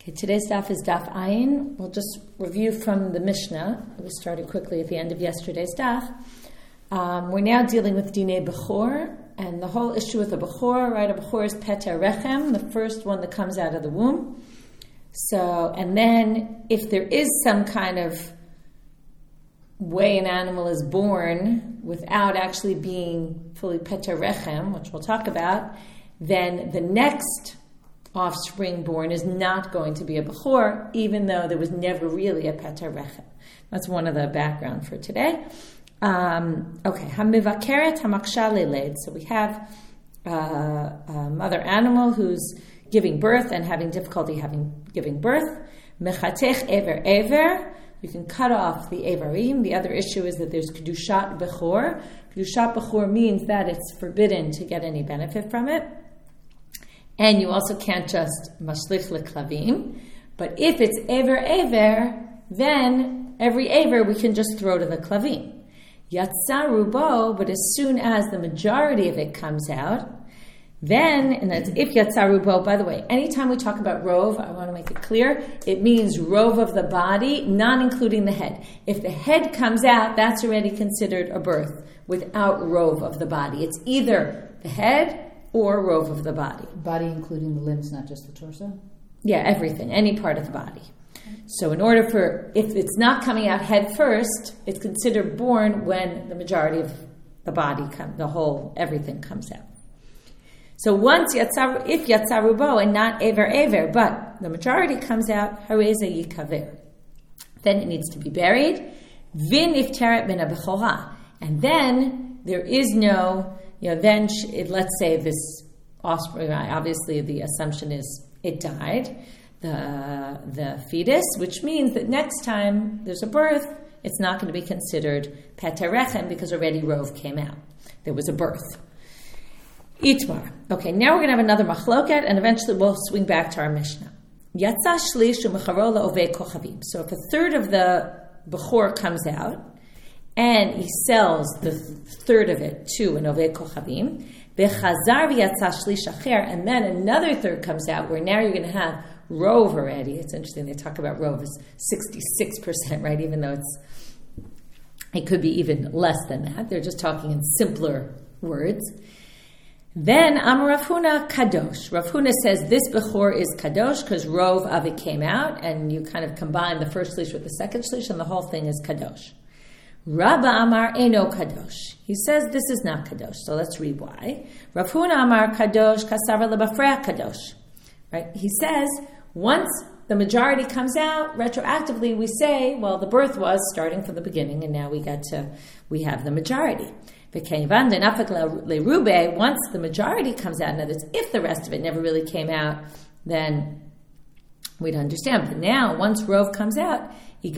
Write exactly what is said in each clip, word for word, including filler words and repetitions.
Okay, today's daf is daf ayin. We'll just review from the Mishnah. We started quickly at the end of yesterday's daf. Um, we're now dealing with dinei bechor, and the whole issue with a bechor, right? A bechor is peter rechem, the first one that comes out of the womb. So, and then if there is some kind of way an animal is born without actually being fully peter rechem, which we'll talk about, then the next offspring born is not going to be a bechor, even though there was never really a peter rechem. That's one of the background for today. Um, okay, hamivakeret hamaksha leled. So we have uh, a mother animal who's giving birth and having difficulty having giving birth. Mechatech ever ever. You can cut off the evarim. The other issue is that there's kedushat bechor. Kedushat bechor means that it's forbidden to get any benefit from it. And you also can't just mashlich leklavim. But if it's ever ever, then every ever we can just throw to the klavim. Yatsa rubo, but as soon as the majority of it comes out, then, and that's if yatsa rubo, by the way, anytime we talk about rov, I want to make it clear, it means rov of the body, not including the head. If the head comes out, that's already considered a birth without rov of the body. It's either the head or rov of the body. Body including the limbs, not just the torso? Yeah, everything, any part of the body. So in order for, if it's not coming out head first, it's considered born when the majority of the body, come, the whole, everything comes out. So once, yatzar, if yatzarubo and not ever ever, but the majority comes out, hareza yikaver. Then it needs to be buried. Vin ifteret min bechora. And then there is no, you know, then it, let's say this offspring, obviously the assumption is it died. The, the fetus, which means that next time there's a birth, it's not going to be considered peter rechem because already rov came out. There was a birth. Itmar. Okay, now we're going to have another machloket, and eventually we'll swing back to our Mishnah. Yatsa shlish u'mecharo la'ovei kochavim. So if a third of the bechor comes out, and he sells the third of it to an ovei kochavim, bechazar v'yatsa shlish acher, and then another third comes out, where now you're going to have rov already. It's interesting, they talk about rov as sixty-six percent, right? Even though it's, it could be even less than that. They're just talking in simpler words. Then Amar Rav Huna kadosh. Rav Huna says this bechor is kadosh because rov of it came out, and you kind of combine the first shlish with the second shlish, and the whole thing is kadosh. Rabba Amar eno kadosh. He says this is not kadosh. So let's read why. Rav Huna Amar kadosh kasava lebafreya kadosh. Right? He says once the majority comes out, retroactively we say, well, the birth was starting from the beginning, and now we got to we have the majority. Once the majority comes out, in other words, if the rest of it never really came out, then we'd understand. But now, once rov comes out,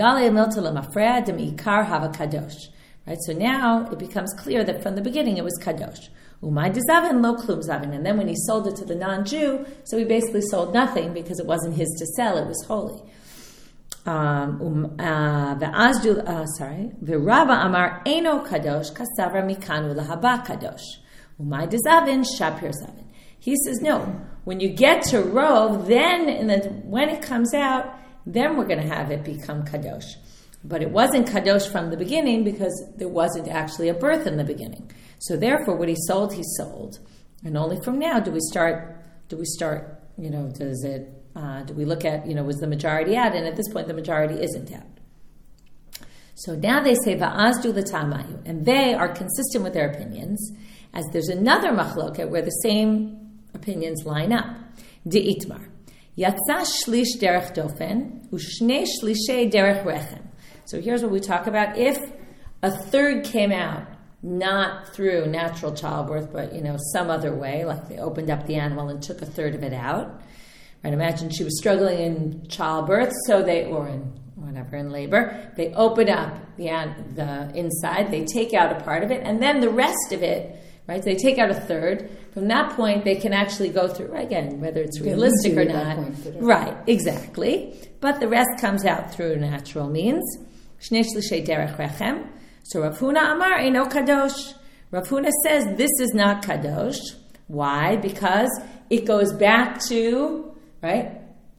right? So now it becomes clear that from the beginning it was kadosh. And then when he sold it to the non-Jew, so he basically sold nothing because it wasn't his to sell; it was holy. Um, uh, uh, sorry. V'Rava Amar Eno Kadosh Kasavra Mikanu Lahaba Kadosh. Umay Dezavin Shapir Zavin. He says no. When you get to rov, then in the, when it comes out, then we're going to have it become kadosh. But it wasn't kadosh from the beginning because there wasn't actually a birth in the beginning. So therefore, what he sold, he sold, and only from now do we start. Do we start? You know, does it? Uh, do we look at, you know, was the majority out? And at this point, the majority isn't out. So now they say, Va'azdu l'tamayu, and they are consistent with their opinions, as there's another machloket where the same opinions line up. De'itmar. Yatsa shlish derech dofen, u'shnei shlishei derech rechem. So here's what we talk about. If a third came out, not through natural childbirth, but, you know, some other way, like they opened up the animal and took a third of it out, right? Imagine she was struggling in childbirth, so they, or in whatever, in labor, they open up the the inside, they take out a part of it, and then the rest of it, right? So they take out a third. From that point, they can actually go through, again, whether it's realistic or not. Point, right, exactly. But the rest comes out through natural means. Shnei shlishei derech rechem. So Rav Huna Amar Eino Kadosh. Rav Huna says this is not Kadosh. Why? Because it goes back to, right,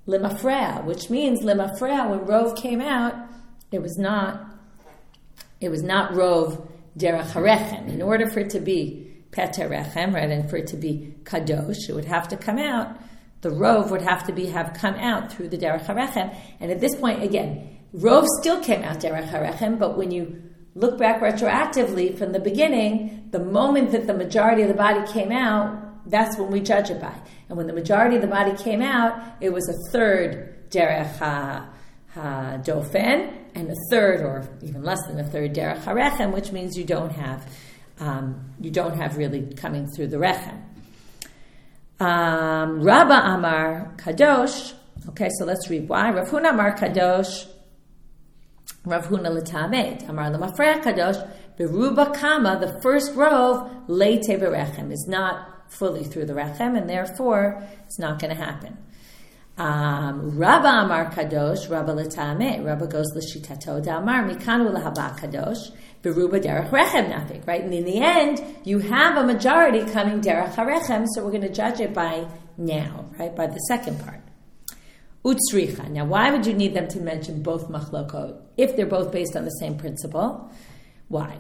limafrea, which means limafrea, when Rov came out, it was not, it was not Rov derech harechem. In order for it to be peter rechem, right, and for it to be kadosh, it would have to come out, the Rov would have to be, have come out through the derech harechem. And at this point, again, Rov still came out derech harechem, but when you look back retroactively from the beginning, the moment that the majority of the body came out, that's when we judge it by. And when the majority of the body came out, it was a third derech ha, ha dofen, and a third, or even less than a third, derech harechem, which means you don't have, um, you don't have really coming through the rechem. Um, Rabba Amar Kadosh. Okay, so let's read why. Rav Huna Amar Kadosh. Rav Huna l'tamed. Amar l'mafreya Kadosh. Beruba Kama, the first rov, leite berechem, is not fully through the rechem, and therefore it's not going to happen. Um, Rabba Amar Kadosh, Rabba l'tameh. Rabba goes l'shitato d'amar mikanu l'haba Kadosh, beruba derech rechem nafik. Right, and in the end, you have a majority coming derech harechem, so we're going to judge it by now, right, by the second part. Utsricha. Now, why would you need them to mention both machlokot if they're both based on the same principle? Why?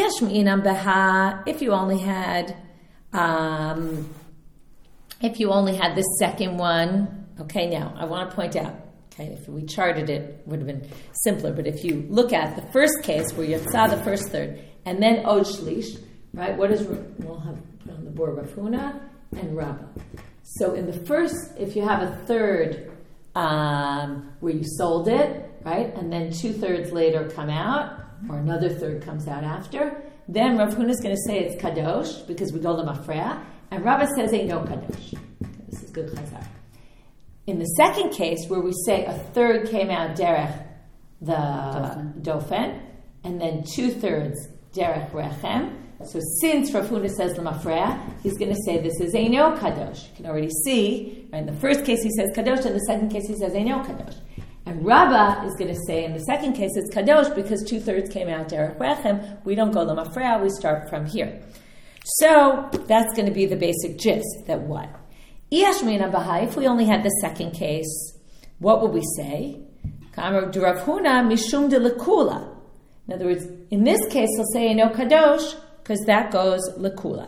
If you only had, um, if you only had the second one. Okay, now I want to point out. Okay, if we charted it, it would have been simpler. But if you look at the first case where you saw the first third, and then Od Shlish, right? What is we'll have put on the board Rav Huna and Rabba. So in the first, if you have a third um, where you sold it, right, and then two thirds later come out, or another third comes out after, then Rav Huna is going to say it's kadosh because we go to mafreya, and Rabba says ain't no kadosh. Okay, this is good chazar. In the second case, where we say a third came out derech the dofen, dofen and then two thirds derech rechem. So since Rav Huna says l'mafreya, he's going to say this is eino kadosh. You can already see, right, in the first case he says kadosh, in the second case he says eino kadosh. And Rabba is going to say in the second case it's kadosh because two thirds came out derech rechem. We don't go l'mafreya, we start from here. So that's going to be the basic gist. That what? If we only had the second case, what would we say? In other words, in this case, he'll say no kadosh because that goes lekula.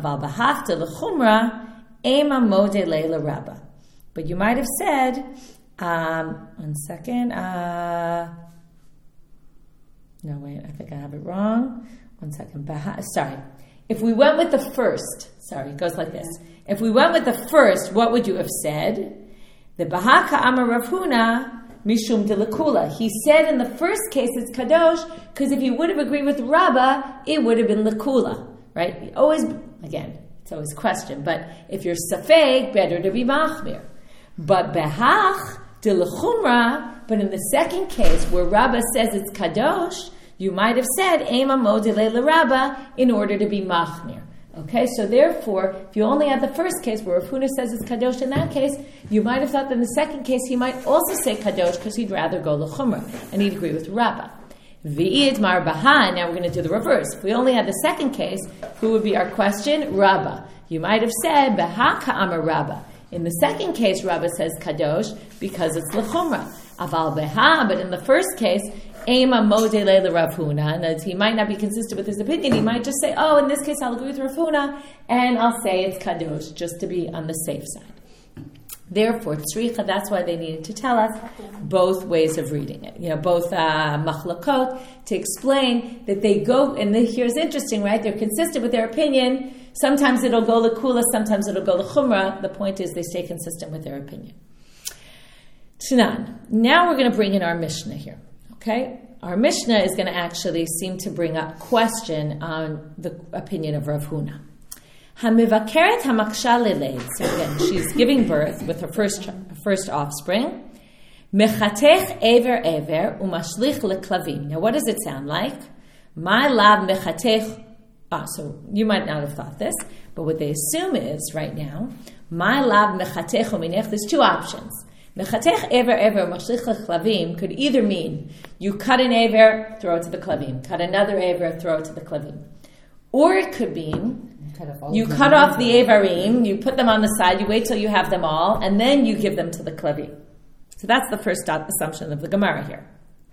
But you might have said, um, one second. Uh, no, wait, I think I have it wrong. One second. Sorry. If we went with the first, sorry, it goes like this. If we went with the first, what would you have said? The Bahaka Amar Rav Huna Mishum de Lekula. He said in the first case it's Kadosh, because if you would have agreed with Rabba, it would have been Lekula. Right? Always, again, it's always a question, but if you're Safek, better to be Machmir. But Behach de Lechumra, but in the second case where Rabba says it's Kadosh, you might have said Ema Modele LeRabba in order to be Machmir. Okay, so therefore, if you only had the first case where Rav Huna says it's Kadosh in that case, you might have thought that in the second case he might also say Kadosh because he'd rather go L'chumra, and he'd agree with Rabba. V'id Mar Baha, now we're going to do the reverse. If we only had the second case, who would be our question? Rabba. You might have said Baha Ka'amar Rabba. In the second case, Rabba says Kadosh because it's L'chumra. Aval Beha, but in the first case, Ema Modele le Rav Huna, and he might not be consistent with his opinion. He might just say, oh, in this case I'll agree with Rav Huna, and I'll say it's Kadosh, just to be on the safe side. Therefore, Tzricha, that's why they needed to tell us both ways of reading it. You know, both uh, machlokot, to explain that they go, and here's interesting, right? They're consistent with their opinion. Sometimes it'll go lekula, sometimes it'll go lechumra. The point is they stay consistent with their opinion. Tanan. Now we're going to bring in our Mishnah here. Okay, our Mishnah is going to actually seem to bring up question on the opinion of Rav Huna. Hamivakeret hamaksha leleid. So again, she's giving birth with her first her first offspring. Mechatech ever ever umashlich leklavim. Now, what does it sound like? My lav mechatech. Ah, so you might not have thought this, but what they assume is right now, my lav mechatech uminech. There's two options. Mechatech ever ever mashlich leklavim could either mean you cut an aver, throw it to the klavim, cut another aver, throw it to the klavim, or it could mean cut you cut off the avarim, you put them on the side, you wait till you have them all, and then you give them to the klavim. So that's the first assumption of the Gemara here.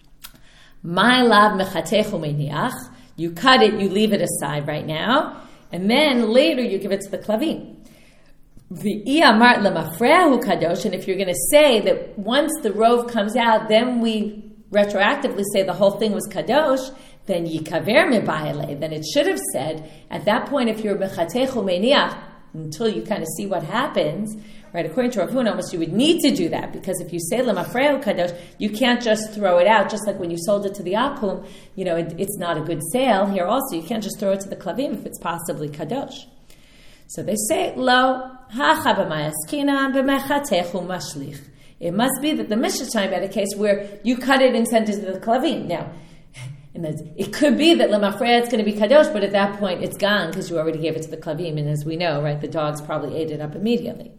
My lav mechatechu meniach. You cut it, you leave it aside right now, and then later you give it to the klavim. V'i amar lemafrehu kadosh, and if you're going to say that once the rov comes out, then we retroactively say the whole thing was kadosh, then yikaver mebayale. Then it should have said at that point, if you're mechatechu meniach, until you kind of see what happens, right? According to Rav Huna, almost you would need to do that, because if you say lemafrehu kadosh, you can't just throw it out. Just like when you sold it to the akum, you know, it, it's not a good sale. Here also, you can't just throw it to the klavim if it's possibly kadosh. So they say, lo, hacha b'mayaskina b'mechatechu mashlich. It must be that the Mishnah is talking about a case where you cut it and sent it to the klavim. Now, and it could be that lemafreya it's going to be kadosh, but at that point it's gone because you already gave it to the klavim, and as we know, right, the dogs probably ate it up immediately.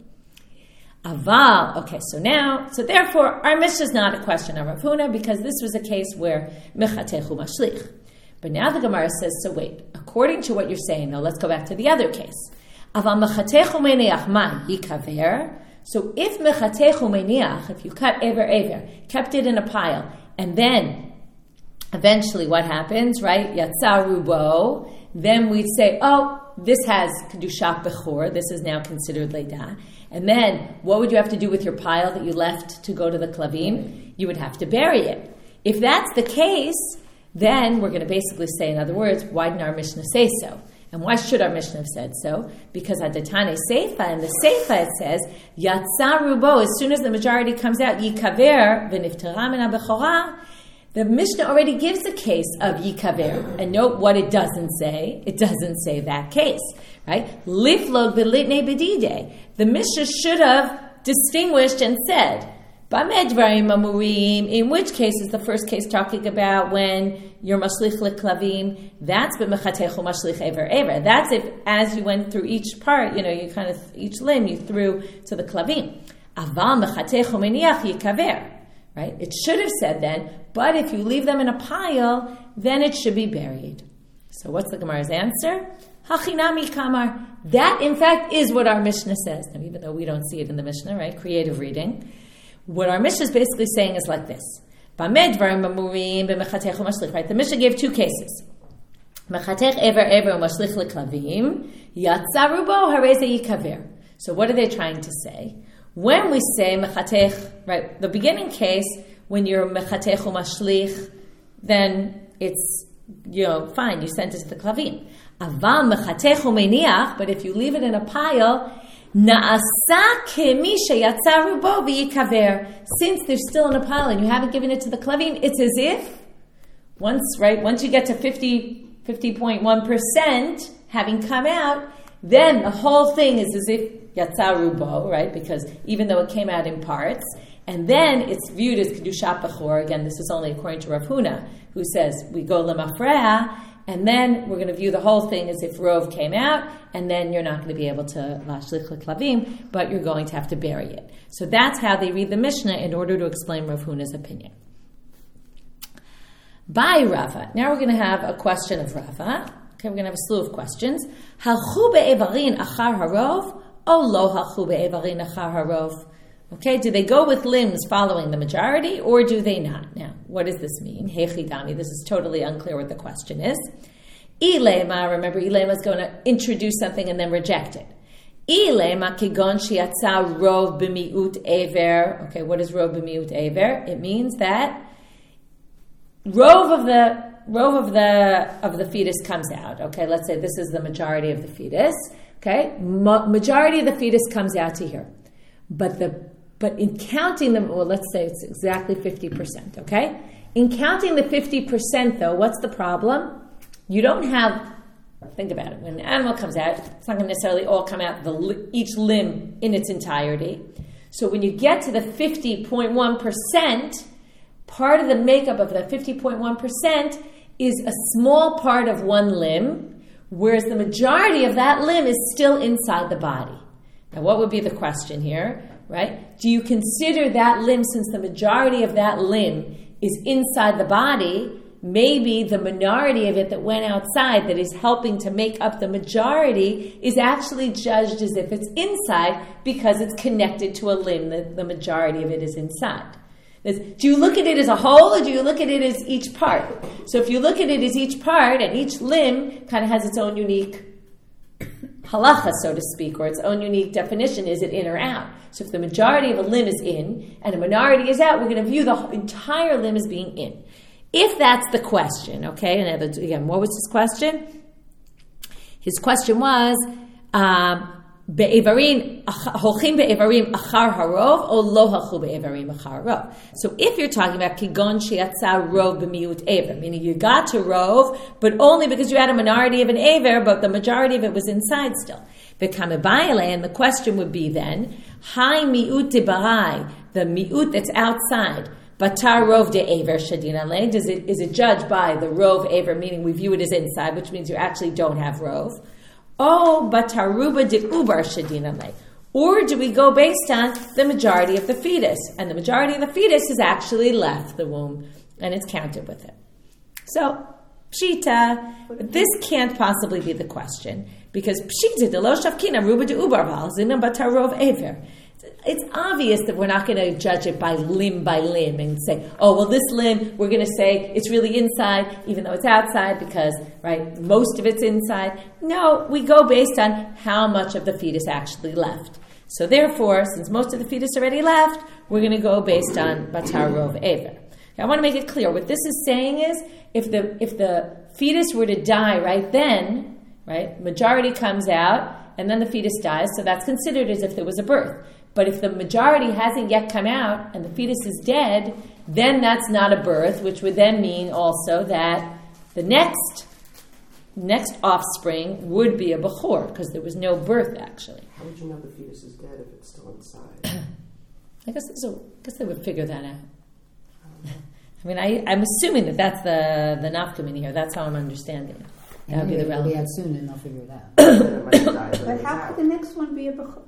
Aval, okay, so now, so therefore, our Mishnah is not a question of Rav Huna, because this was a case where mechatechu mashlich. But now the Gemara says, so wait, according to what you're saying, though, let's go back to the other case. Aval mechatechu meniach ma yikaver. So if mechatechu meniach, if you cut ever ever, kept it in a pile, and then eventually what happens, right? Yatsa rubo, then we'd say, oh, this has kedushat bechor, this is now considered leidah. And then, what would you have to do with your pile that you left to go to the klavim? You would have to bury it. If that's the case, then we're going to basically say, in other words, why didn't our Mishnah say so? And why should our Mishnah have said so? Because adatane seifa, in the seifa it says, Yatsa rubo, as soon as the majority comes out, yikaver v'niftara min ha'bechora. The Mishnah already gives a case of yikaver. And note what it doesn't say. It doesn't say that case, right? Liflod b'litnei b'didei. The Mishnah should have distinguished and said, B'ameh dvarim amurim, in which case is the first case talking about when you're mashlich leklavim, that's b'mechatechu mashlich ever ever. That's if, as you went through each part, you know, you kind of, each limb you threw to the klavim. Aval mechatechu meniach yikaver. Right? It should have said then, but if you leave them in a pile, then it should be buried. So what's the Gemara's answer? Hachinami kamar. That, in fact, is what our Mishnah says. Now, even though we don't see it in the Mishnah, right? Creative reading. What our Mishnah is basically saying is like this. Right? The Mishnah gave two cases. Mechatech ever ever mashlich leklavim. Yatzarubo hareze yikaver. So what are they trying to say? When we say mechatech, right, the beginning case, when you're mechatech or mashlich, then it's, you know, fine, you sent it to the klavim. Aval mechatech meniach, but if you leave it in a pile, na'asa kemi sheyatza rubo v'yikaver. Since they're still in a pile and you haven't given it to the klavim, it's as if, once, right, once you get to fifty, fifty point one percent having come out, then the whole thing is as if Yatsa Rubo, right? Because even though it came out in parts, and then it's viewed as Kedushat Bechor. Again, this is only according to Rav Huna, who says we go Lemafreha, and then we're going to view the whole thing as if Rov came out, and then you're not going to be able to Lashlich Leklavim, but you're going to have to bury it. So that's how they read the Mishnah in order to explain Rav Huna's opinion. By Rava. Now we're going to have a question of Rava. Okay, we're going to have a slew of questions. Halchu be'evarin achar harov, o lo halchu be'evarin achar harov? Okay, do they go with limbs following the majority, or do they not? Now, what does this mean? Hechidami, this is totally unclear what the question is. Ilema, remember, Ilema is going to introduce something and then reject it. Ilema kigon shiatza rov b'miut ever. Okay, what is rov b'miut ever? It means that rov of the rov of the of the fetus comes out. Okay, let's say this is the majority of the fetus. Okay, Ma- majority of the fetus comes out to here, but the but in counting them, well, let's say it's exactly fifty percent. Okay, in counting the fifty percent, though, what's the problem? You don't have. Think about it. When an animal comes out, it's not going to necessarily all come out the each limb in its entirety. So when you get to the fifty point one percent, part of the makeup of the fifty point one percent is a small part of one limb, whereas the majority of that limb is still inside the body. Now, what would be the question here, right? Do you consider that limb, since the majority of that limb is inside the body, maybe the minority of it that went outside that is helping to make up the majority is actually judged as if it's inside because it's connected to a limb that the majority of it is inside. Do you look at it as a whole, or do you look at it as each part? So if you look at it as each part, and each limb kind of has its own unique halacha, so to speak, or its own unique definition, is it in or out? So if the majority of a limb is in, and a minority is out, we're going to view the entire limb as being in. If that's the question, okay, and again, what was his question? His question was, um, Be'evarim, holchim be'evarim achar harov, or lo halchu be'evarim achar harov. So if you're talking about kigon sheyatsa rov b'miut ever, meaning you got to rov, but only because you had a minority of an aver, but the majority of it was inside still. V'kamebayale, and the question would be then, hai miut debarai, the miut that's outside, batar rov de aver shadin alei, does it, is it judged by the rov aver, meaning we view it as inside, which means you actually don't have rov? Oh, bataruba de ubar shadina lay. Or do we go based on the majority of the fetus? And the majority of the fetus has actually left the womb, and it's counted with it. So, pshita, but this can't possibly be the question, because pshita de lo shavkina ruba de ubar val zina batarov aver. It's obvious that we're not going to judge it by limb by limb and say, oh, well, this limb, we're going to say it's really inside, even though it's outside, because, right, most of it's inside. No, we go based on how much of the fetus actually left. So therefore, since most of the fetus already left, we're going to go based on Batar Rov Ever. Now, I want to make it clear. What this is saying is, if the if the fetus were to die right then, right, majority comes out, and then the fetus dies, so that's considered as if there was a birth. But if the majority hasn't yet come out and the fetus is dead, then that's not a birth, which would then mean also that the next next offspring would be a bechor, because there was no birth actually. How would you know the fetus is dead if it's still inside? I guess a, I guess they would figure that out. I mean, I, I'm assuming that that's the the nafkamini here. That's how I'm understanding it. That would be the relevant. It'll be out soon, and they'll figure it out. But how could the next one be a bechor?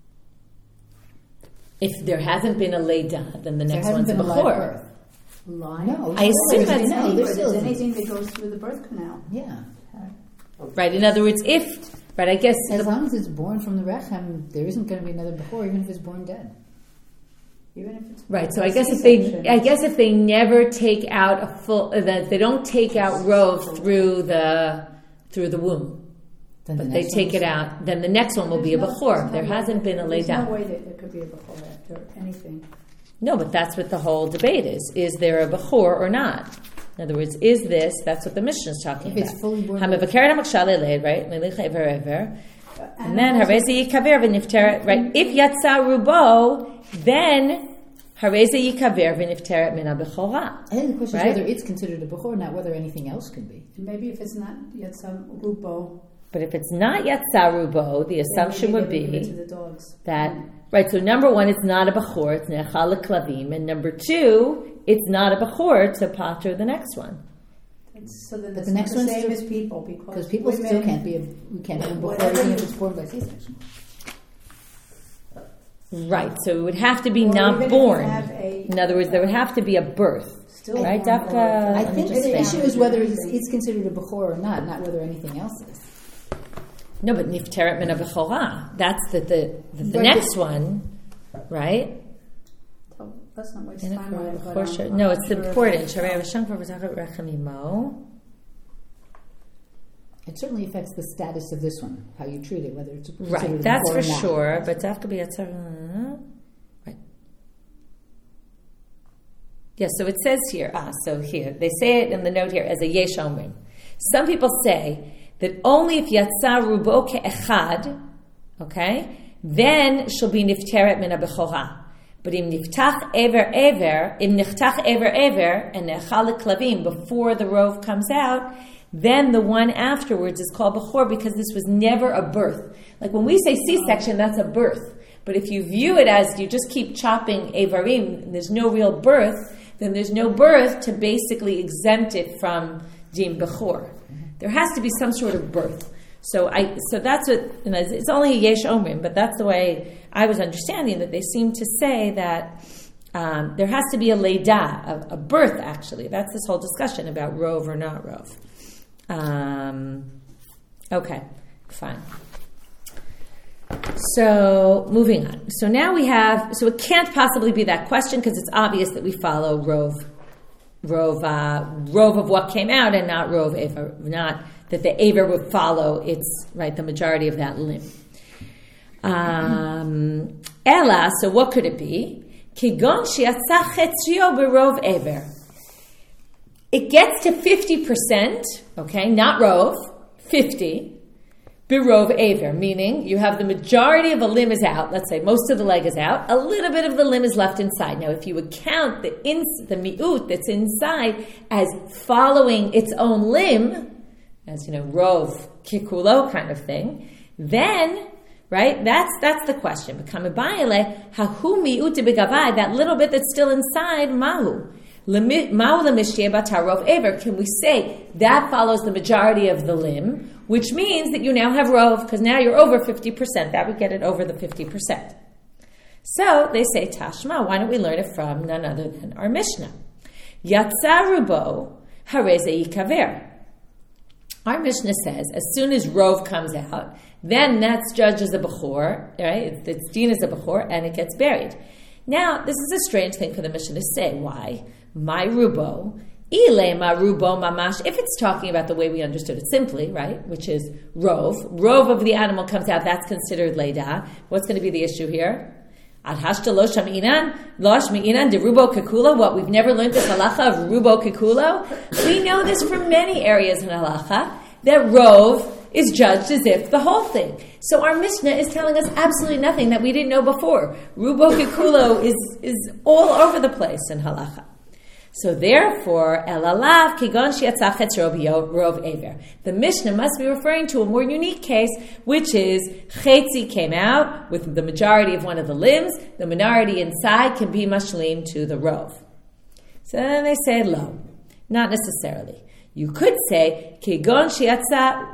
If there hasn't been a Leida, then the next there one's a been Bechor. Line? No, I assume that's no, There's still anything that goes through the birth canal. Yeah. Right, in other words, if, right, I guess... As the, long as it's born from the Rechem, there isn't going to be another Bechor, even if it's born dead. Even if it's right, so I guess if they, I guess if they never take out a full, uh, that they don't take out Rov through the, through the womb, Then but the they next take one's- it out, then the next one will be a There's no- Bechor. there's no There way- hasn't been a There's Leida. no way that there could be a bechor after anything. No, but that's what the whole debate is. Is there a Bechor or not? In other words, is this, that's what the Mishnah is talking If about. it's fully born- Hamavakeret hamakshale leid, right? Melicha ever ever. And then harezi yikaver v'nifteret, right? If yatsa rubo, then harezi yikaver v'nifteret min ha-bechora. I think the question Right? is whether it's considered a Bechor, not whether anything else can be. And maybe if it's not yet some rubo, But if it's not yatsa rubo, the assumption then would maybe they give be it to the dogs. that, right, so number one, it's not a Bechor, it's nechal klavim, and number two, it's not a Bechor to pater the next one. It's, so then But it's the next not the one's same still- as people because Because people women, still can't be a, we can't have a Bechor Whatever even if you- it's born by C-section. Right, so it would have to be Or even not if you born. have a- In other words, there would have to be a birth. Still Right, born Dafka? or- I Let me think just the think. issue is whether it's, it's considered a Bechor or not, not whether anything else is. No, but nifteret min ha-bechora. That's the, the, the, the But next the- one, right? So let's not waste In a time on it. but, Chosher- um, No, I'm it's sure if- important. Sharei v'shankar v'tachat rechem imo. It certainly affects the status of this one, how you treat it, whether it's considered Right, a that's Bechor for or not. sure. But dafka b'yatzar. Right. Yes, so it says here. Ah, so here they say it in the note here as a yesh omrim. Some people say that only if yatzar rubo ke'echad, okay, then she'll be nifteret min ha-bechora. But im niftach ever ever, im niftach ever ever, and nechal klavim before the rov comes out, then the one afterwards is called bechor because this was never a birth. Like when we say C-section, that's a birth. But if you view it as you just keep chopping avarim, and there's no real birth, then there's no birth to basically exempt it from din bechor. There has to be some sort of birth. So I, so that's what, you know, it's only a yesh omrim, but that's the way I was understanding that they seem to say that um, there has to be a leida, a, a birth actually. That's this whole discussion about rov or not rov. Um, okay, fine. So, moving on. So now we have, so it can't possibly be that question because it's obvious that we follow Rov, Rov, uh, Rov of what came out and not Rov Aver, not that the Aver would follow its, right, the majority of that limb. Um, Ella, so what could it be? Kigon shiatsa chetzio berov Aver. It gets to fifty percent, okay, not Rov, fifty, Birov Aver, meaning you have the majority of a limb is out, let's say most of the leg is out, a little bit of the limb is left inside. Now, if you would count the ins, the mi'ut that's inside as following its own limb, as, you know, Rov, Kikulo kind of thing, then, right, that's that's the question. Hahu mi'ut begavai, that little bit that's still inside, mahu. Can we say that follows the majority of the limb, which means that you now have rov, because now you're over fifty percent. That would get it over the fifty percent. So they say, Tashma, why don't we learn it from none other than our Mishnah? Yatsa rubo hareze yikaver. Our Mishnah says, as soon as rov comes out, then that's judged as a bechor, right? It's deemed as a bechor, and it gets buried. Now, this is a strange thing for the Mishnah to say. Why? My rubo, ile ma rubo mamash. If it's talking about the way we understood it simply, right, which is rov, rov of the animal comes out, that's considered leida. What's going to be the issue here? Ad hashta lo shami'inan, lo shami'inan de rubo kekulo. What, we've never learned this halacha of rubo kekulo? We know this from many areas in halacha, that rov is judged as if the whole thing. So our Mishnah is telling us absolutely nothing that we didn't know before. Rubo kekulo is, is all over the place in halacha. So therefore, elalav kigon shiatzach etz rov aver. The Mishnah must be referring to a more unique case, which is chetzi came out with the majority of one of the limbs. The minority inside can be mashlim to the rov. So then they say lo, not necessarily. You could say kigon shiatza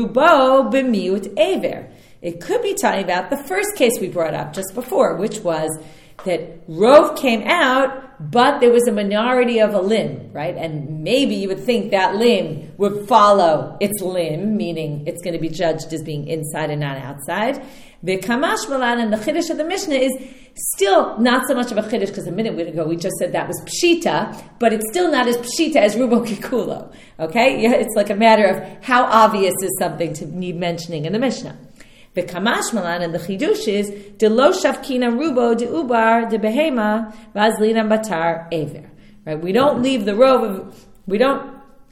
rubo b'miut aver. It could be talking about the first case we brought up just before, which was that rov came out, but there was a minority of a limb, right? And maybe you would think that limb would follow its limb, meaning it's going to be judged as being inside and not outside. The Kamash Malan and the Chiddush of the Mishnah is still not so much of a Chiddush, because a minute ago we just said that was Pshita, but it's still not as Pshita as Rubo Kikulo, okay? Yeah, it's like a matter of how obvious is something to need mentioning in the Mishnah. The Kamash Malan and the Chidush is de lo shavkina rubo de ubar de behema vazlina batar aver. Right? We don't leave the rov of we don't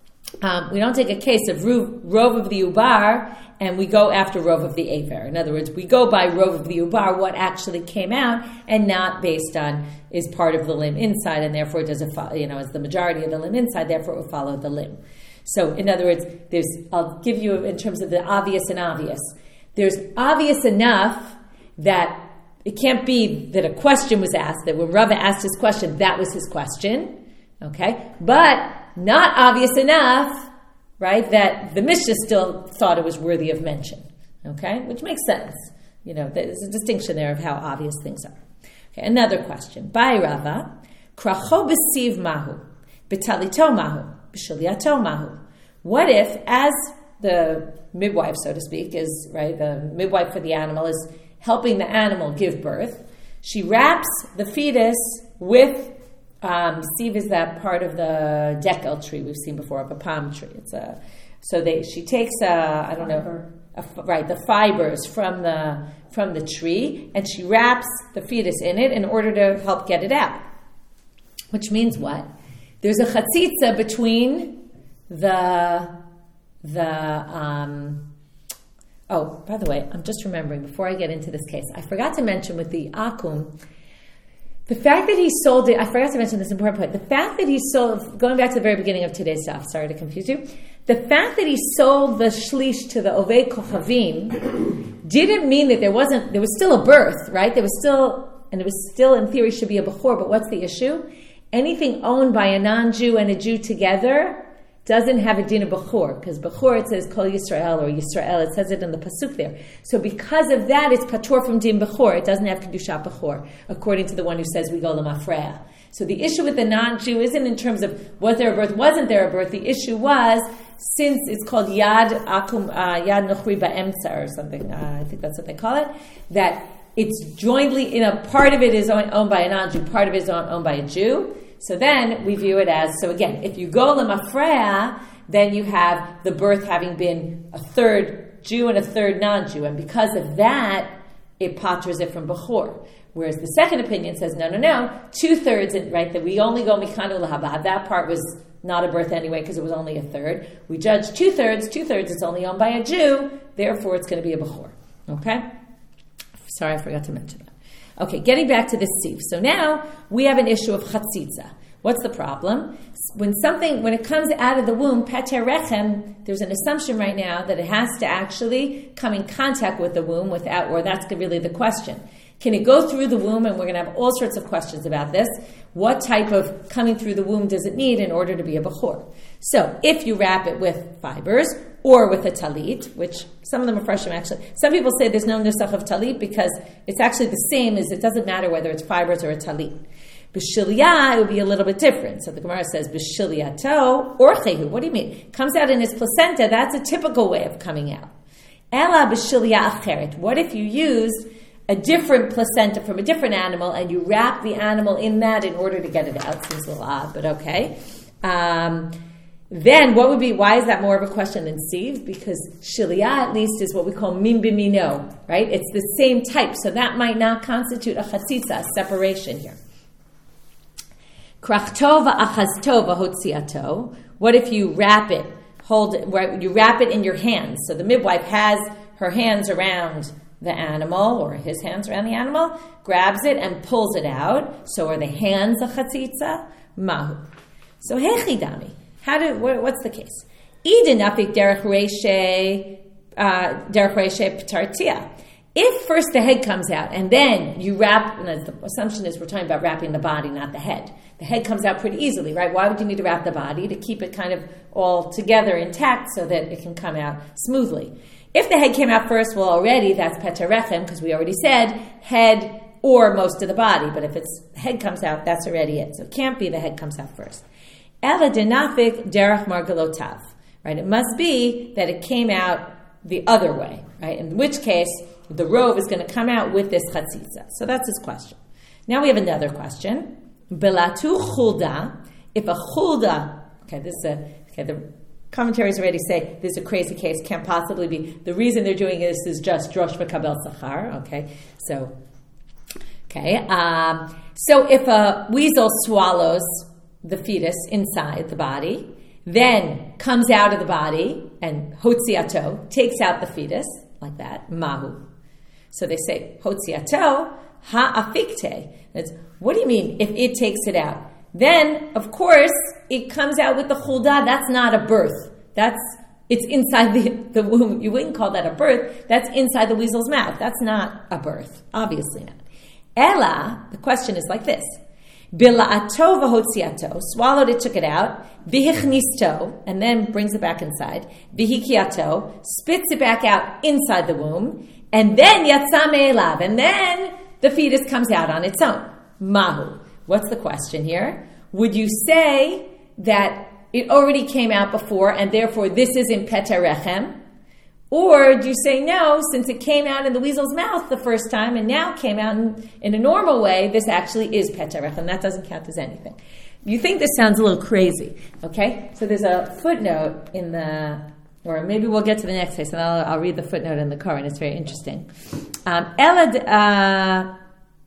um, we don't take a case of rov, rov of the ubar and we go after rov of the aver. In other words, we go by rov of the ubar, what actually came out, and not based on is part of the limb inside, and therefore does it follow, you know, is the majority of the limb inside, therefore it will follow the limb. So, in other words, there's I'll give you in terms of the obvious and obvious. There's obvious enough that it can't be that a question was asked, that when Rava asked his question, that was his question, okay? But not obvious enough, right, that the Mishnah still thought it was worthy of mention, okay? Which makes sense. You know, there's a distinction there of how obvious things are. Okay, another question. By Rava, kracho b'siv mahu, b'talito mahu, b'shaliato mahu. What if, as the midwife, so to speak, is, right, the midwife for the animal is helping the animal give birth. She wraps the fetus with, um, sieve is that part of the dekel tree we've seen before, of a palm tree. It's a, so they, she takes a, I don't know, a, right, the fibers from the, from the tree, and she wraps the fetus in it in order to help get it out. Which means what? There's a chatzitza between the, The, um, oh, by the way, I'm just remembering, before I get into this case, I forgot to mention with the Akum, the fact that he sold it, I forgot to mention this important point, the fact that he sold, going back to the very beginning of today's stuff, sorry to confuse you, the fact that he sold the shlish to the Ovei Kochavim didn't mean that there wasn't, there was still a birth, right? There was still, and it was still in theory should be a Bechor, but what's the issue? Anything owned by a non-Jew and a Jew together doesn't have a din of Bechor, because Bechor it says Kol Yisrael or Yisrael, it says it in the Pasuk there. So because of that, it's Patur from din Bechor, it doesn't have Kedushat Bechor, according to the one who says we go L'mafreya. So the issue with the non-Jew isn't in terms of was there a birth, wasn't there a birth, the issue was since it's called Yad Akum uh, Yad Nochri Ba'emtza or something, uh, I think that's what they call it, that it's jointly, you know, part of it is owned, owned by a non-Jew, part of it is owned, owned by a Jew. So then we view it as, so again, if you go Lemafreya, then you have the birth having been a third Jew and a third non-Jew. And because of that, it paters it from Bechor. Whereas the second opinion says, no, no, no, two-thirds, right, that we only go Mikanu L'Habad. That part was not a birth anyway because it was only a third. We judge two-thirds, two-thirds it's only owned by a Jew, therefore it's going to be a Bechor. Okay? Sorry, I forgot to mention that. Okay, getting back to this sieve. So now we have an issue of chatzitza. What's the problem? When something, when it comes out of the womb, pater rechem, there's an assumption right now that it has to actually come in contact with the womb without, or that's really the question. Can it go through the womb? And we're going to have all sorts of questions about this. What type of coming through the womb does it need in order to be a bechor? So if you wrap it with fibers or with a talit, which some of them are fresh, actually. Some people say there's no nusach of talit because it's actually the same as it doesn't matter whether it's fibers or a talit. B'shilya, it would be a little bit different. So the Gemara says, B'shilyato or chehu. What do you mean? Comes out in his placenta, that's a typical way of coming out. Ela b'shilya acheret. What if you used a different placenta from a different animal and you wrap the animal in that in order to get it out? Seems a little odd, but okay. Um, then what would be, why is that more of a question than sieve? Because shilya at least is what we call min b'mino, right? It's the same type, so that might not constitute a chatzitza, a separation here. Krachtova achaztova hotziato. What if you wrap it, hold it, right, you wrap it in your hands? So the midwife has her hands around the animal, or his hands around the animal, grabs it and pulls it out. So are the hands a chatzitza? Mahu. So hechidami. How do? What, what's the case? Idenafik derech reishe derech reishe ptartia. If first the head comes out and then you wrap, and the assumption is we're talking about wrapping the body, not the head. The head comes out pretty easily, right? Why would you need to wrap the body? To keep it kind of all together intact so that it can come out smoothly. If the head came out first, well, already that's pater rechem, because we already said head or most of the body. But if it's head comes out, that's already it. So it can't be the head comes out first. Ela denafik derech margalotav, right? It must be that it came out the other way, right? In which case, the rove is going to come out with this chatzitza. So that's his question. Now we have another question. Belatu chulda. If a chulda, okay, this is a, okay, the commentaries already say this is a crazy case, can't possibly be. The reason they're doing this is just drosh v'kabel sachar, okay? So, okay. Um, so if a weasel swallows the fetus inside the body, then comes out of the body and hotziato, takes out the fetus, like that, mahu. So they say, hotziato ha'afikte. That's, what do you mean if it takes it out? Then, of course, it comes out with the chulda. That's not a birth. That's, it's inside the, the womb. You wouldn't call that a birth. That's inside the weasel's mouth. That's not a birth. Obviously not. Ella, the question is like this. Bila'ato v'hotziato, swallowed it, took it out. V'hichnisto, and then brings it back inside. V'hikiato, spits it back out inside the womb. And then yatsa me'elav, and then the fetus comes out on its own. Mahu. What's the question here? Would you say that it already came out before and therefore this is in pater rechem? Or do you say no, since it came out in the weasel's mouth the first time and now came out in, in a normal way, this actually is pater rechem. That doesn't count as anything. You think this sounds a little crazy, okay? So there's a footnote in the, or maybe we'll get to the next case and I'll, I'll read the footnote in the Koran. It's very interesting. Um, Elad, uh,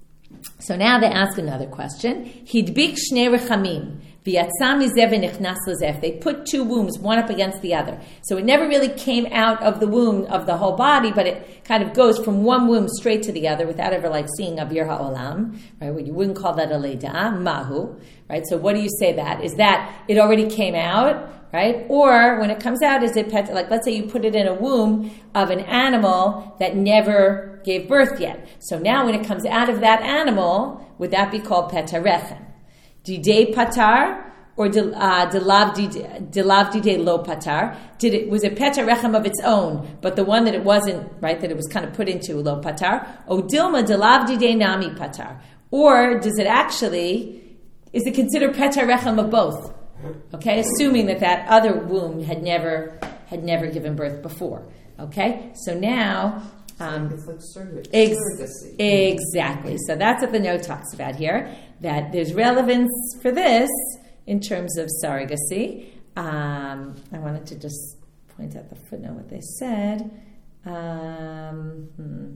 So now they ask another question. Hidbik shnei rechamim v'yatsa mizeh v'nichnas lezeh. They put two wombs, one up against the other. So it never really came out of the womb of the whole body, but it kind of goes from one womb straight to the other without ever like seeing avir ha'olam, right? Well, you wouldn't call that a leida, mahu, right? So what do you say that? Is that it already came out, right? Or when it comes out, is it pet, like let's say you put it in a womb of an animal that never gave birth yet. So now when it comes out of that animal, would that be called pater rechem? Didei patar or delav didei lo patar? Did it, was it pater rechem of its own, but the one that it wasn't, right, that it was kind of put into lo patar? O dilma delav didei nami patar? Or does it actually, is it considered pater rechem of both? Okay, assuming that that other womb had never had never given birth before. Okay, so now. Um, it's like surrog- ex- surrogacy. Exactly. So that's what the note talks about here, that there's relevance for this in terms of surrogacy. Um, I wanted to just point out the footnote, what they said. Um, hmm.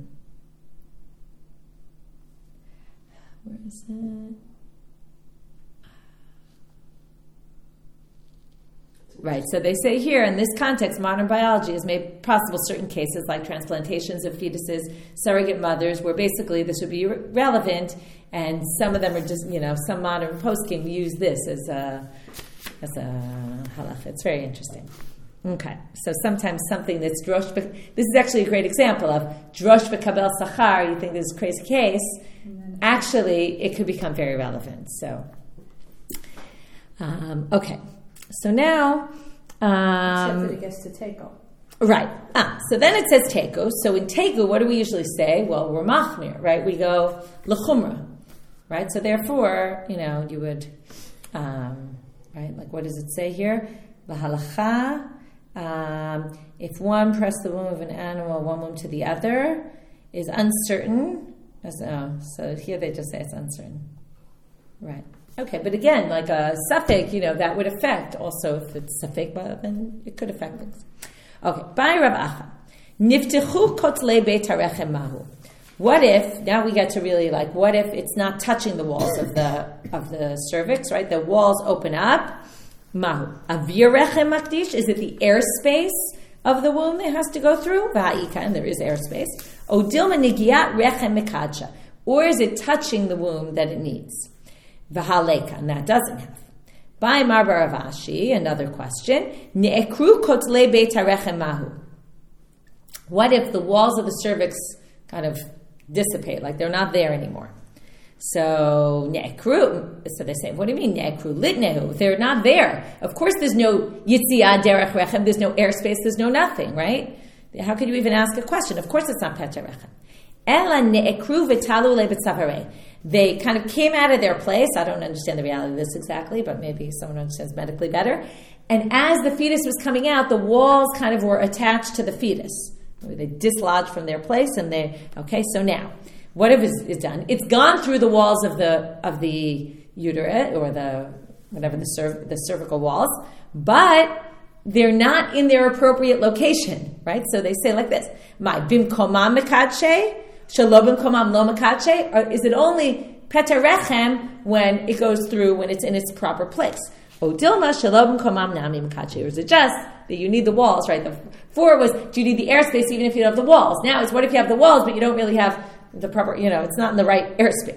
Where is it? Right, so they say here, in this context, modern biology has made possible certain cases like transplantations of fetuses, surrogate mothers, where basically this would be re- relevant, and some of them are just, you know, some modern poskim use this as a, as a halacha. It's very interesting. Okay, so sometimes something that's drosh, be- this is actually a great example of drosh v'kabel sachar, you think this is a crazy case, actually it could become very relevant. So, um, okay. So now, um, Except that it gets to teko. right. Ah, so then it says teko. So in teko, what do we usually say? Well, we're machmir, right? We go lechumra, right? So therefore, you know, you would, um, right? Like, what does it say here? V'halacha. Um, if one press the womb of an animal, one womb to the other, is uncertain. As, oh, so here they just say it's uncertain, right? Okay, but again, like a suffix, you know, that would affect also if it's suffix, but then it could affect things. Okay, by Rav Acha. Niftechu kotlei beit harechem mahu. What if, now we get to really like, what if it's not touching the walls of the of the cervix, right? The walls open up. Mahu. Avir rechem makdish, is it the airspace of the womb that has to go through? Va'ika, and there is airspace. O dilma nigiat rechem mekadsha. Or is it touching the womb that it needs? V'haleka, and that doesn't have. By Marbar Avashi, another question. Ne'ekru kotlei beit harechem mahu. What if the walls of the cervix kind of dissipate, like they're not there anymore? So, ne'ekru, so they say, what do you mean ne'ekru? Litnehu, they're not there. Of course there's no yitziyah derech rechem, there's no airspace, there's no nothing, right? How could you even ask a question? Of course it's not peta rechem. Ela ne'ekru v'talu le'betzavarei. They kind of came out of their place. I don't understand the reality of this exactly, but maybe someone understands medically better. And as the fetus was coming out, the walls kind of were attached to the fetus. They dislodged from their place, and they, okay, so now, what if is done? It's gone through the walls of the of the uterus, or the, whatever, the, cerv- the cervical walls, but they're not in their appropriate location, right? So they say like this, my bimkomam mekadshe, Shalom komam lo makache, or is it only peta rechem when it goes through, when it's in its proper place? O dilma shalom komam nami makache, or is it just that you need the walls, right? The four was, do you need the airspace even if you don't have the walls? Now it's, what if you have the walls but you don't really have the proper, you know, it's not in the right airspace?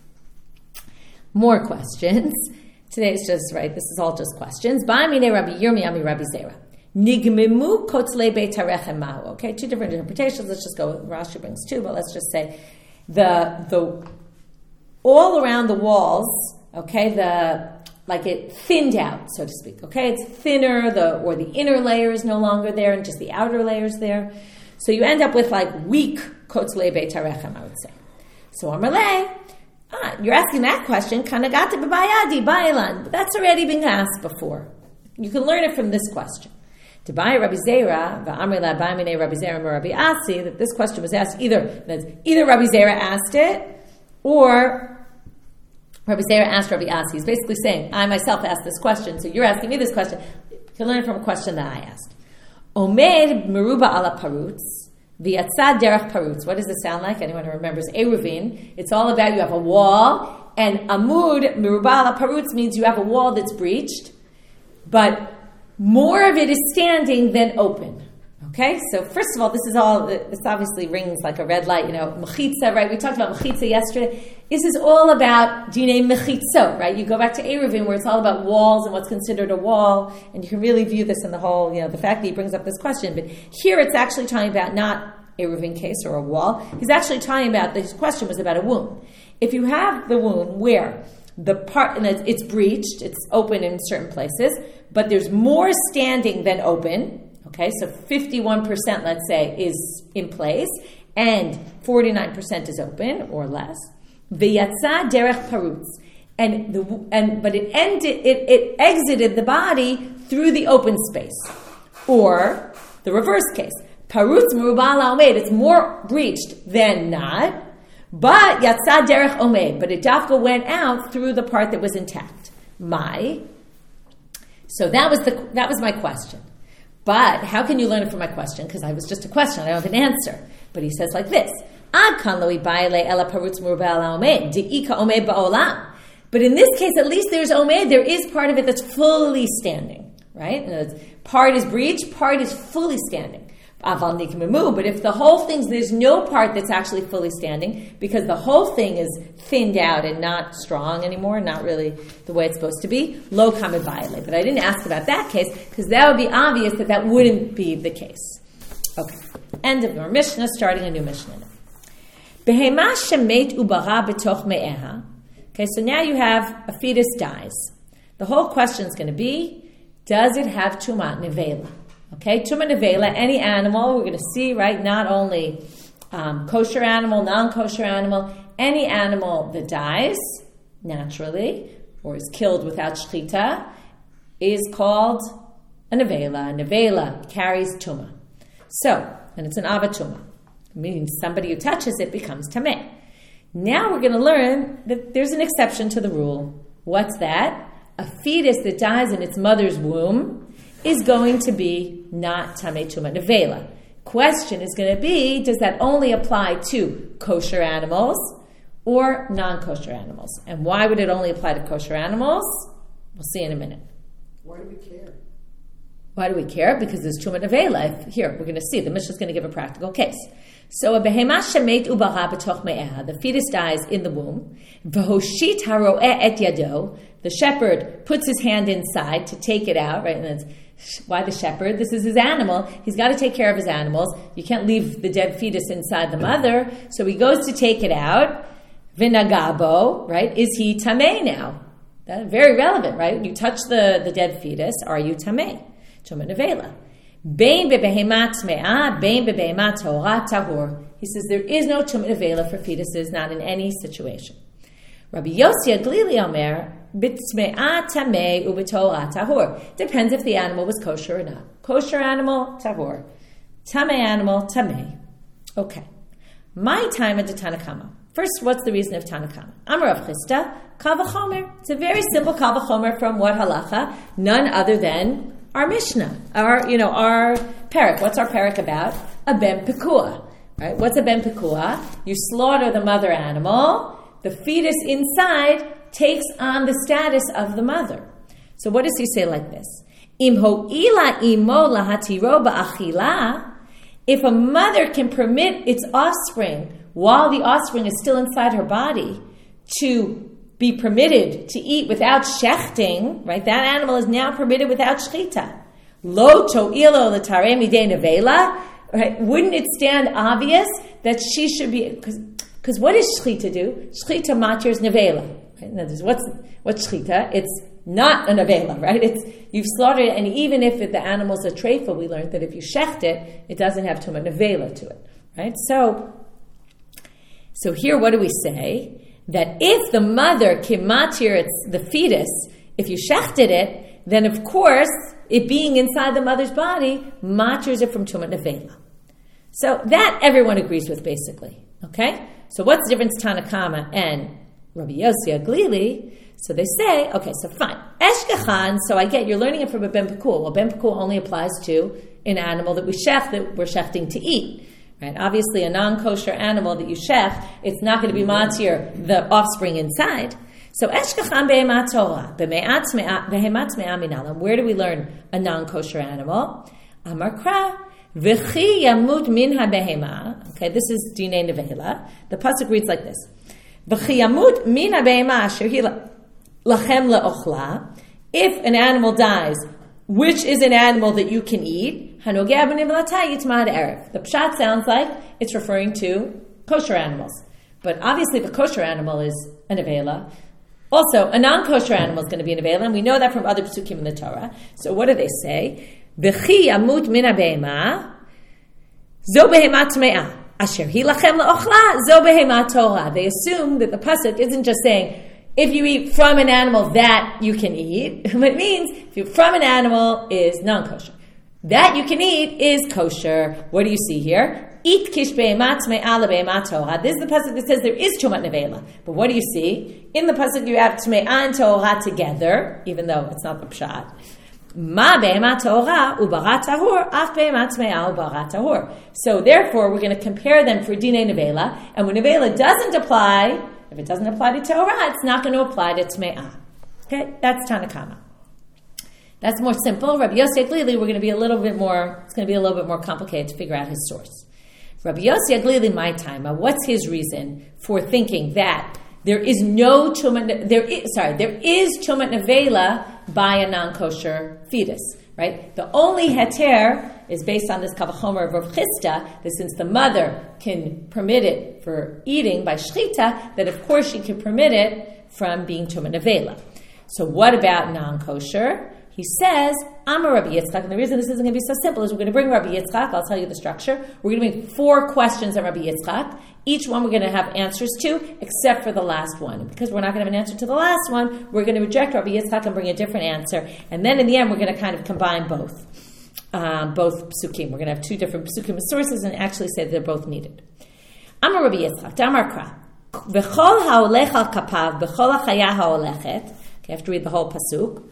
More questions. Today it's just, right, this is all just questions. Ba'amine Rabbi Yirmiyah Rabbi Zera. Nigmimu kotlei beit harechem mahu. Okay, two different interpretations. Let's just go. Rashi brings two, but let's just say the the all around the walls. Okay, the like it thinned out, so to speak. Okay, it's thinner. The or the inner layer is no longer there, and just the outer layer is there. So you end up with like weak kotlei beit harechem, I would say. So Amalei, ah, you're asking that question. Kanagata b'bayadi ba'ilan, but that's already been asked before. You can learn it from this question. To buy Rabbi Zera, va'amrila ba'amine Rabbi Zera Rabbi Asi, that this question was asked either that either Rabbi Zera asked it, or Rabbi Zera asked Rabbi Asi. He's basically saying, I myself asked this question, so you're asking me this question. You can learn from a question that I asked. Omed meruba ala parutz, v'yatzad derech parutz. What does it sound like? Anyone who remembers Eruvin? It's all about you have a wall, and amud meruba ala parutz means you have a wall that's breached, but more of it is standing than open. Okay, so first of all, this is all, this obviously rings like a red light, you know, mechitza, right? We talked about mechitza yesterday. This is all about dinei mechitzot, right? You go back to Eruvin where it's all about walls and what's considered a wall, and you can really view this in the whole, you know, the fact that he brings up this question. But here it's actually talking about not Eruvin case or a wall. He's actually talking about, this question was about a womb. If you have the womb where the part, and it's, it's breached, it's open in certain places, but there's more standing than open. Okay, so fifty-one percent, let's say, is in place, and forty-nine percent is open, or less. V'yatza derech parutz. and the and but it ended it, it exited the body through the open space, or the reverse case, parutz merubah la'omed. It's more breached than not, but yatsa derech omed. But it dafka went out through the part that was intact. My. So that was the that was my question. But how can you learn it from my question? Because I was just a question. I don't have an answer. But he says like this: Ad kan lo ibayele ela parutz merubah la'omed de'ika omed ba'olam. But in this case, at least there's omed. There is part of it that's fully standing, right? And part is breached, part is fully standing. But if the whole thing's, there's no part that's actually fully standing because the whole thing is thinned out and not strong anymore, not really the way it's supposed to be, lo kamed ba'ile. But I didn't ask about that case because that would be obvious that that wouldn't be the case. Okay. End of our Mishnah, starting a new Mishnah. Behema shemet ubara betoch me'eha. Okay, so now you have a fetus dies. The whole question is going to be, does it have tumat nevela? Okay, tumat nevela, any animal, we're going to see, right, not only um, kosher animal, non-kosher animal, any animal that dies naturally or is killed without shechita is called a nevela. A nevela carries tuma. So, and it's an avatuma, meaning somebody who touches it becomes tameh. Now we're going to learn that there's an exception to the rule. What's that? A fetus that dies in its mother's womb is going to be not tameh tuma nevela. Question is going to be, does that only apply to kosher animals or non-kosher animals? And why would it only apply to kosher animals? We'll see in a minute. Why do we care? Why do we care? Because there's tumat nevela. Here, we're going to see. The Mishnah is going to give a practical case. So a behema shemet ubara betoch me'eha. The fetus dies in the womb. V'hoshit haroeh et yado. The shepherd puts his hand inside to take it out. Right, and it's, why the shepherd? This is his animal. He's got to take care of his animals. You can't leave the dead fetus inside the mother. So he goes to take it out. V'nagabo. Right? Is he tameh now? That's very relevant, right? You touch the, the dead fetus. Are you tameh? Tumat nevela. Bein bebehemat tme'ah, bein bebehemat tahora tahor. He says there is no tumat nevela for fetuses, not in any situation. Rabbi Yossi Aglili Omer, b'tme'ah tameh u'b'tohora tahor. Depends if the animal was kosher or not. Kosher animal, tahor. Tameh animal, tameh. Okay. My time at the Tanakama. First, what's the reason of Tanakama? Amar Rav Chisda, kal v'chomer. It's a very simple kal v'chomer from what halacha? None other than our Mishnah, our, you know, our parak. What's our parak about? A ben pekua, right? What's a ben pekua? You slaughter the mother animal. The fetus inside takes on the status of the mother. So what does he say like this? Im ho'ila imo lahatiro ba'achila. If a mother can permit its offspring while the offspring is still inside her body to be permitted to eat without shechting, right? That animal is now permitted without shechita. Lo to'ilo l'tareh midei nevela, right? Wouldn't it stand obvious that she should be, because what does shechita do? Shechita maters nevela. Right? In other words, what's, what's shechita? It's not a nevela, right? It's, you've slaughtered it, and even if it, the animal's a treifa, we learned that if you shecht it, it doesn't have tumat nevela to it, right? So, so here what do we say? That if the mother kimatir it's the fetus, if you shechted it, then of course, it being inside the mother's body, maters it from tumat nevela. So that everyone agrees with basically. Okay? So what's the difference Tanakama and Rabbi Yossi Aglili? So they say, okay, so fine. Eshkechan, so I get, you're learning it from a ben pekua. Well, ben pekua only applies to an animal that we shech, that we're shechting to eat. Right? Obviously, a non-kosher animal that you shech, it's not going to be matir the offspring inside. So, eshkachan behemat Torah, behemat tme'ah minalam. Where do we learn a non-kosher animal? Amar kra, v'chi yamut min ha-behema. Okay, this is dinei nevela. The pasuk reads like this: v'chi yamut min ha-behema asher hi lachem le'ochla. If an animal dies, which is an animal that you can eat, the pshat sounds like it's referring to kosher animals. But obviously the kosher animal is a nevela. Also, a non-kosher animal is going to be a nevela, and we know that from other psukim in the Torah. So what do they say? V'chi yamut min ha-behema, zo behema tme'ah, asher hi lachem le'ochla, zo behema Torah. They assume that the pasuk isn't just saying, if you eat from an animal that you can eat, it means if you from an animal is non-kosher. That you can eat is kosher. What do you see here? Eat kish be'emat tme'ah le'be'emat torah. This is the pasuk that says there is tumat nevela. But what do you see? In the pasuk you have tme'ah and torah together, even though it's not the pshat. Ma be'emat torah u'barat tahur, af be'emat tme'ah u'barat tahur. So therefore, we're going to compare them for dinei nevela. And when nevela doesn't apply, if it doesn't apply to torah, it's not going to apply to tme'ah. Okay, that's Tanakama. That's more simple. Rabbi Yossi Aglili, we're going to be a little bit more, it's going to be a little bit more complicated to figure out his source. Rabbi Yossi Aglili, my time, what's his reason for thinking that there is no tumat, there is, sorry, there is tumat nevela by a non-kosher fetus, right? The only heter is based on this kavachomer of Rav Chisda, that since the mother can permit it for eating by shchita, that of course she can permit it from being tumat nevela. So what about non-kosher? He says, I'm a Rabbi Yitzchak, and the reason this isn't going to be so simple is we're going to bring Rabbi Yitzchak. I'll tell you the structure. We're going to bring four questions on Rabbi Yitzchak. Each one we're going to have answers to, except for the last one. And because we're not going to have an answer to the last one, we're going to reject Rabbi Yitzchak and bring a different answer. And then in the end, we're going to kind of combine both, um, both psukim. We're going to have two different psukim sources and actually say that they're both needed. I'm a Rabbi Yitzchak. Damar Kra. B'chol ha'olech al kapav, b'chol ha'chaya ha'olechet. Okay, I have to read the whole pasuk.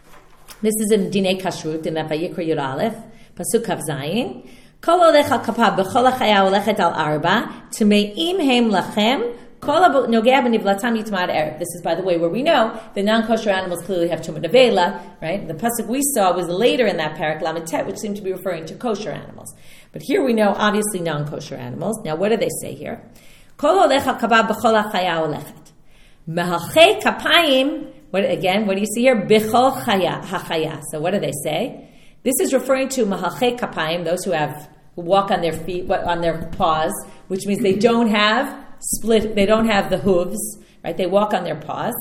This is in Dinei Kashrut, in that Vayikra Yud Aleph, Pasuk Kav Zayin. Kol olech al kapah b'chol ha'chaya olechet al arba, t'me'im heim lachem, kol nogea b'nivlatam yitmad erev. This is, by the way, where we know the non-kosher animals clearly have tumat nevela, right? The pasuk we saw was later in that parak, Lamed Tet, which seemed to be referring to kosher animals. But here we know, obviously, non-kosher animals. Now, what do they say here? Kol olech al kapah b'chol ha'chaya olechet. Mehachei kapayim. What, again, what do you see here? Bichol chaya, hachaya. So what do they say? This is referring to mahalchei kapayim, those who have who walk on their feet, on their paws, which means they don't have split, they don't have the hooves, right? They walk on their paws.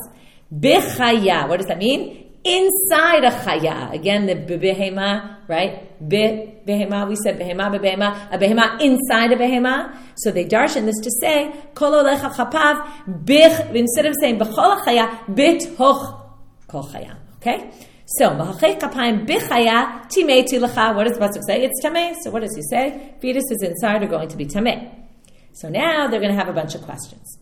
Bichaya, what does that mean? Inside a chaya. Again, the behema, right? Be, behema, we said behema, behema, a behema inside a behema. So they darshan this to say, kol olecha chapav, bich, instead of saying bechol chaya, bit hoch kol chaya. Okay? So, mahachei kapayim bichaya, timei tilacha. What does the pasuk say? It's tamei. So what does he say? Fetuses inside are going to be tamei. So now they're going to have a bunch of questions.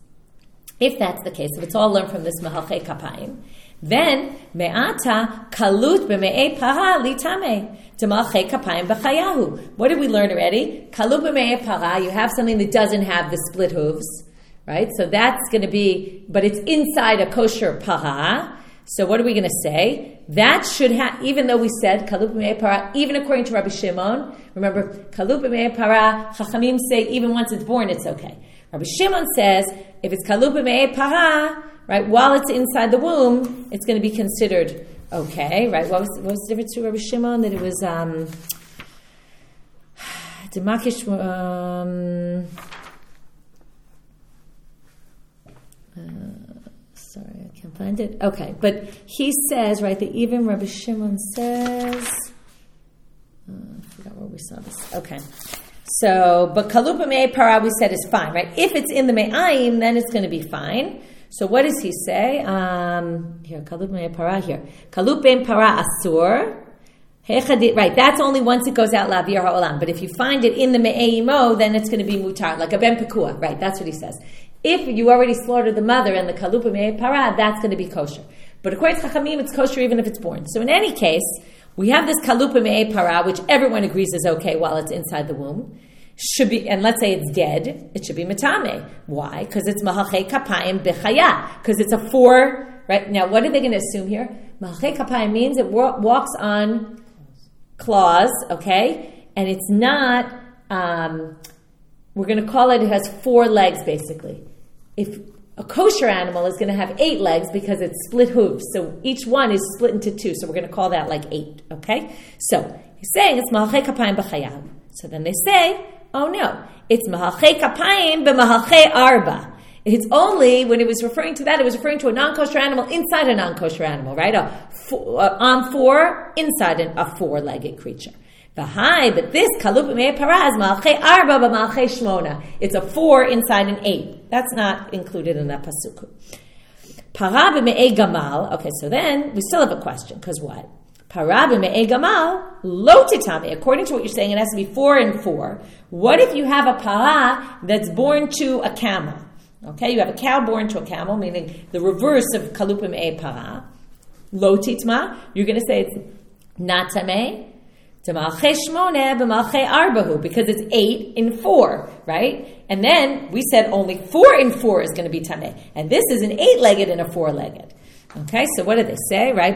If that's the case, if it's all learned from this mahachei kapayim, then me'ata kalut b'me'ei para litame t'malchei kapayim b'chayahu. What did we learn already? Kalut b'me'ei para. You have something that doesn't have the split hooves, right? So that's going to be, but it's inside a kosher para. So what are we going to say? That should have, even though we said kalut b'me'ei para, even according to Rabbi Shimon. Remember, kalut b'me'ei para. Chachamim say even once it's born, it's okay. Rabbi Shimon says if it's kalut b'me'ei para, right, while it's inside the womb, it's going to be considered okay, right? What was, what was the difference to Rabbi Shimon? That it was um, Demakish. Um, uh, sorry, I can't find it. Okay, but he says, right, that even Rabbi Shimon says. Uh, I forgot where we saw this. Okay. So, but kalupa me'ei para we said is fine, right? If it's in the me'ayim, then it's going to be fine. So what does he say? Um, here, kalup me'ei para here. Kalup ben para asur. Right, that's only once it goes out la'avir ha'olam. But if you find it in the me'ayimo, then it's going to be mutar, like a ben pekua. Right, that's what he says. If you already slaughtered the mother and the kalup me'ei para, that's going to be kosher. But according to Chachamim, it's kosher even if it's born. So in any case, we have this kalup me'ei para, which everyone agrees is okay while it's inside the womb. Should be, and let's say it's dead, it should be matame. Why? Because it's mahachei kapayim b'chaya. Because it's a four, right? Now, what are they going to assume here? Mahachei kapayim means it walks on claws, okay? And it's not, um, we're going to call it, it has four legs, basically. If a kosher animal is going to have eight legs because it's split hooves. So each one is split into two. So we're going to call that like eight, okay? So he's saying it's mahachei kapayim b'chaya. So then they say, oh no, it's mahachei kapayim b'mahachei arba. It's only, when it was referring to that, it was referring to a non-kosher animal inside a non-kosher animal, right? A four, uh, on four, inside a, a four-legged creature. V'hai, but this kalup b'mei para is mahachei arba b'mahachei shmona. It's a four inside an eight. That's not included in that pasuk. Para b'me'ei gamal. Okay, so then we still have a question, because what? Para b'me'ei gamal, lo titame. According to what you're saying, it has to be four and four. What if you have a para that's born to a camel? Okay, you have a cow born to a camel, meaning the reverse of kalupa me'ei para. Lo titma, you're going to say it's not tameh. Because it's eight in four, right? And then we said only four in four is going to be tameh. And this is an eight-legged and a four-legged. Okay, so what do they say, right?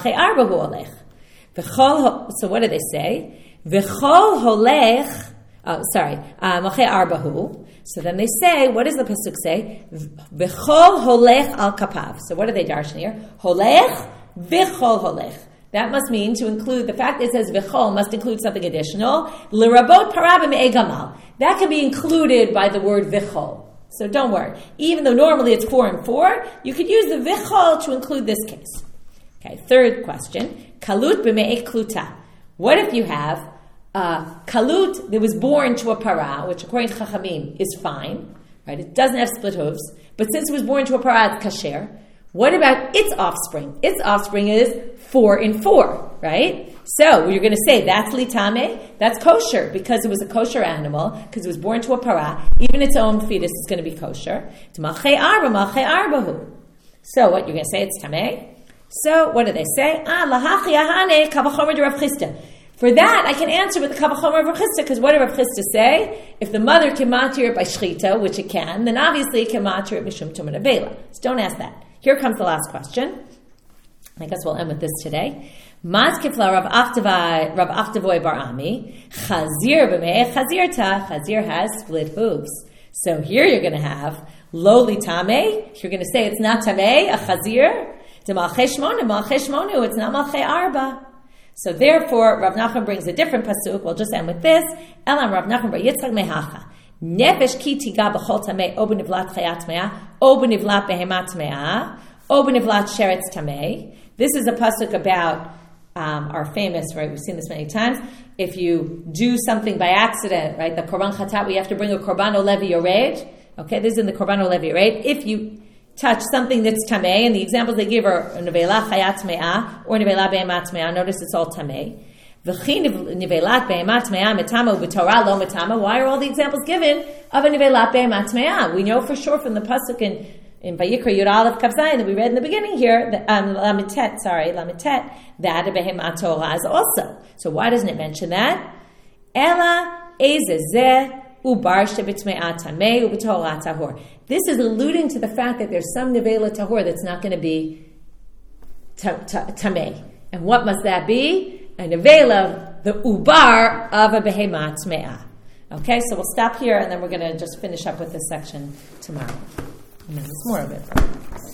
So what do they say? V'chol holech, oh, sorry, malchei arbahu. So then they say, what does the pasuk say? V'chol holech al kapav. So what are they darshan here? Holech, v'chol holech. That must mean to include, the fact that it says v'chol must include something additional. L'rabot parab me'ei gamal. That can be included by the word v'chol. So don't worry. Even though normally it's four and four, you could use the v'chol to include this case. Okay, third question. Kalut b'me'ei kluta. What if you have a kalut that was born to a para, which according to Chachamim is fine, right? It doesn't have split hooves, but since it was born to a para, it's kasher. What about its offspring? Its offspring is four in four, right? So you're going to say that's litame, that's kosher because it was a kosher animal, because it was born to a para. Even its own fetus is going to be kosher. So what you're going to say? It's tameh. So what do they say? Ah, lahachi ahane kavachomer de Rav Chisda. For that, I can answer with the kavachomer of Rav Chisda, because what did Rav Chisda say? If the mother can matir it by shchita, which it can, then obviously it can matir it mishum tumah nevela. So don't ask that. Here comes the last question. I guess we'll end with this today. Matkifla Rav Achtavoy Rav Achtavoy Bar Ami Chazir b'me'ei chazirta. Chazir has split hooves. So here you're going to have loli tameh. You're going to say it's not tameh, a chazir. De malchei shmona, malchei shmonu. It's not malchei arba. So therefore, Rav Nachman brings a different pasuk. We'll just end with this. Elam Rav Nachman bar Yitzchak mehacha. Nefesh ki tiga b'chol tameh o b'nivlat chayat me'ah o b'nivlat behemat me'ah o b'nivlat sheretz tameh. This is a pasuk about um, our famous, right? We've seen this many times. If you do something by accident, right? The korban chatat, we have to bring a korban olevi yored. Okay, this is in the korban olevi yored. If you touch something that's tameh, and the examples they give are nevela chayat me'ah or nevela behemat me'ah. Notice it's all tameh. Why are all the examples given of a nivelat behemat me'ah? We know for sure from the pasuk in, in Vayikra Yud Aleph Kav Zayin that we read in the beginning here, that, um, Lamitet, sorry, Lamitet, that a behemat Torah is also. So why doesn't it mention that? Ela ezezeh ubar shebitme'ah tameh u'b'torah tahor. This is alluding to the fact that there's some nivela tahor that's not going to be tameh. And what must that be? A nevela, the ubar of a behemat me'ah. Okay, so we'll stop here and then we're going to just finish up with this section tomorrow. And then there's more of it.